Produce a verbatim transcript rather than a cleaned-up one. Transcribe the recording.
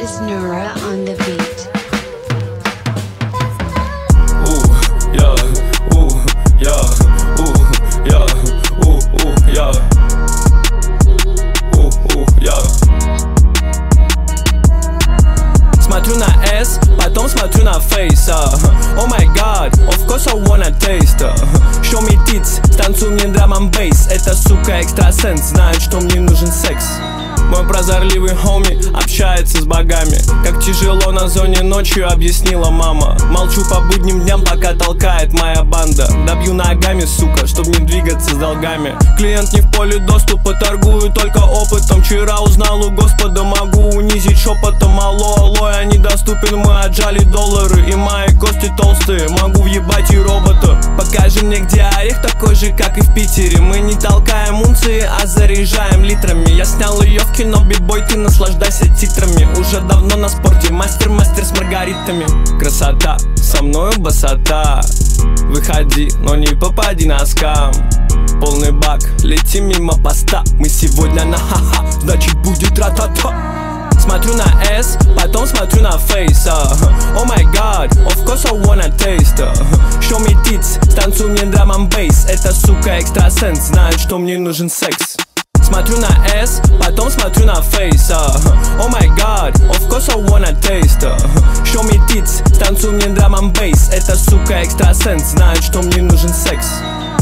is Nura on the beat. Ooh, yeah, ooh, yeah, ooh, yeah, ooh, ooh, yeah, ooh, ooh, yeah. Смотрю на S, потом смотрю на Face. uh. Oh my god, of course I wanna taste. uh. Show me tits, станцуй мне драм н бейс. Эта сука экстрасенс, знает, что мне нужен секс. Мой прозорливый хоми общается с богами. Как тяжело на зоне ночью, объяснила мама. Молчу по будним дням, пока толкает моя банда. Добью ногами, сука, чтоб не двигаться с долгами. Клиент не в поле доступа, торгую только опытом. Вчера узнал у Господа, могу унизить шепотом. Алло, алло, я недоступен, мы отжали доллары. И мои кости толстые, могу въебать и робота. Покажи мне, где орех такой же, как и в Питере. Мы не толкаем унции, а заряжаем литрами. Я снял ее в кино, бибой, ты наслаждайся титрами. Уже давно на спорте, мастер-мастер с маргаритами. Красота, со мною басота. Выходи, но не попади на скам. Полный бак, лети мимо поста. Мы сегодня на ха-ха, значит будет ра-та-та. Смотрю на S, потом смотрю на Face. uh. Oh my god, of course I wanna taste. uh. Show me tits, станцуй мне драм н бейс. Эта сука экстрасенс, знает, что мне нужен секс. Смотрю на S, потом смотрю на Face. uh. Oh my god, of course I wanna taste. uh. Show me tits, станцуй мне драм н бейс. Эта сука экстрасенс, знает, что мне нужен секс.